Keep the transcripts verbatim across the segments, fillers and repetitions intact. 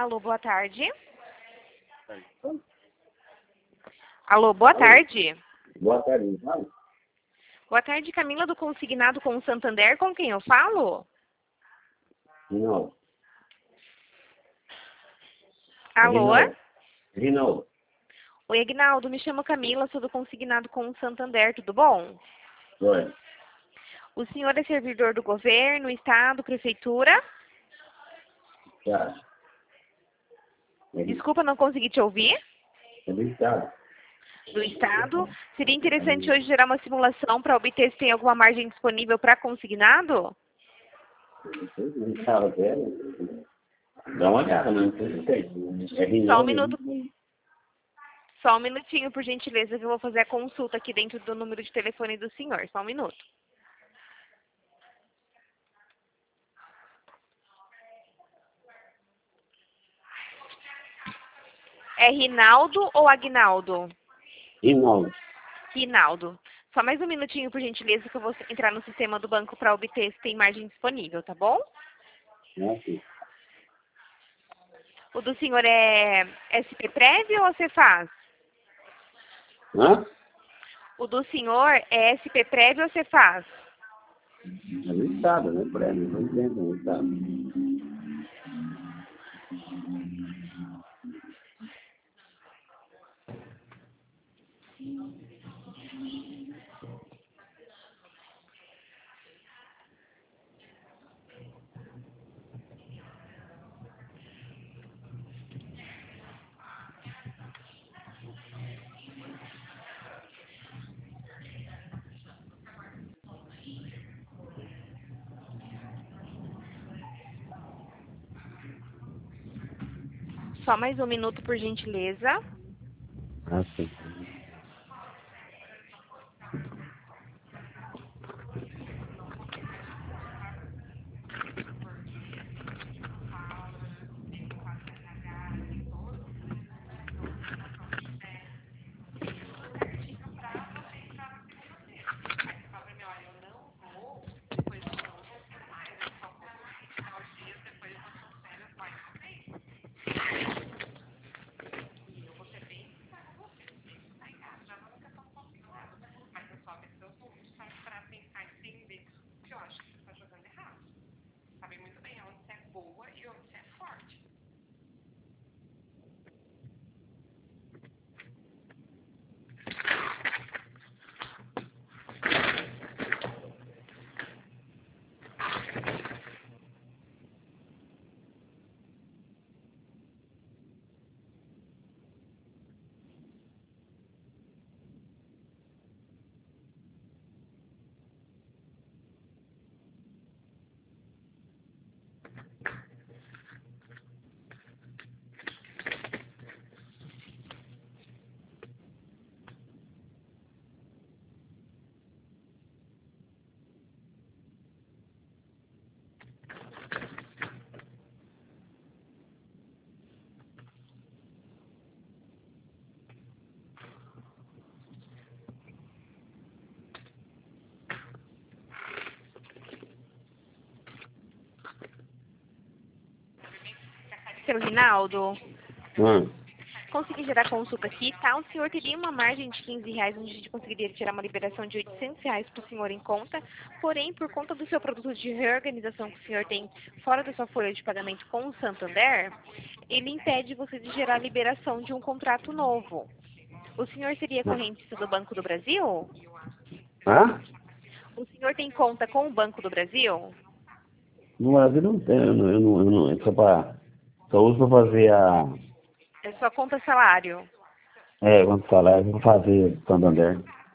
Alô, boa tarde. Alô, boa tarde. Boa tarde, fala. Boa tarde, Camila do Consignado com o Santander. Com quem eu falo? Rinaldo. Alô? Rinaldo. Rinaldo. Oi, Aguinaldo. Me chamo Camila, sou do Consignado com o Santander. Tudo bom? Oi. O senhor é servidor do governo, estado, prefeitura? Tá. É do- Desculpa, não consegui te ouvir. é do estado. Do estado. Seria interessante hoje gerar uma simulação para obter se tem alguma margem disponível para consignado? Não fala sério. Dá uma olhada, mas não sei se tem. É Só um Rinaldo. minuto. Só um minutinho, por gentileza, que eu vou fazer a consulta aqui dentro do número de telefone do senhor. Só um minuto. É Rinaldo ou Aguinaldo? Rinaldo. Rinaldo. Só mais um minutinho, por gentileza, que eu vou entrar no sistema do banco para obter se tem margem disponível, tá bom? É assim. O do senhor é S P Prévio ou Cefaz? Hã? O do senhor é S P Prévio ou Cefaz? É do estado, né? Prédio, não entendo, é do estado. Só mais um minuto, por gentileza. Ah, sim. Seu Rinaldo, Hã? consegui gerar consulta aqui, tá? O senhor teria uma margem de quinze reais, onde a gente conseguiria tirar uma liberação de oitocentos reais para o senhor em conta. Porém, por conta do seu produto de reorganização que o senhor tem fora da sua folha de pagamento com o Santander, ele impede você de gerar a liberação de um contrato novo. O senhor seria correntista do Banco do Brasil? Hã? O senhor tem conta com o Banco do Brasil? No Brasil não tem, eu não, eu não, eu não, é só pra, só uso pra fazer a, É sua conta salário? é, quanto salário, pra fazer Santander.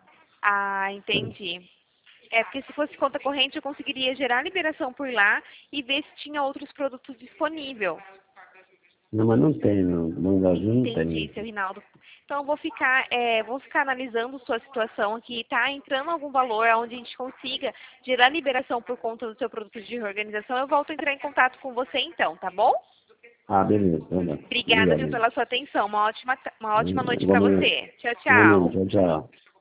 Ah, entendi. É, porque se fosse conta corrente, eu conseguiria gerar a liberação por lá e ver se tinha outros produtos disponíveis. Não, mas não tem, no, no Brasil não Entendi, tem. seu Rinaldo. Então, eu vou ficar, é, vou ficar analisando sua situação aqui, tá? Entrando algum valor onde a gente consiga gerar liberação por conta do seu produto de reorganização, eu volto a entrar em contato com você então, tá bom? Ah, beleza, beleza. Obrigada, viu, Obrigado. pela sua atenção. Uma ótima, ta- uma ótima noite para Igualmente. você. Tchau, Igualmente, tchau. tchau, tchau.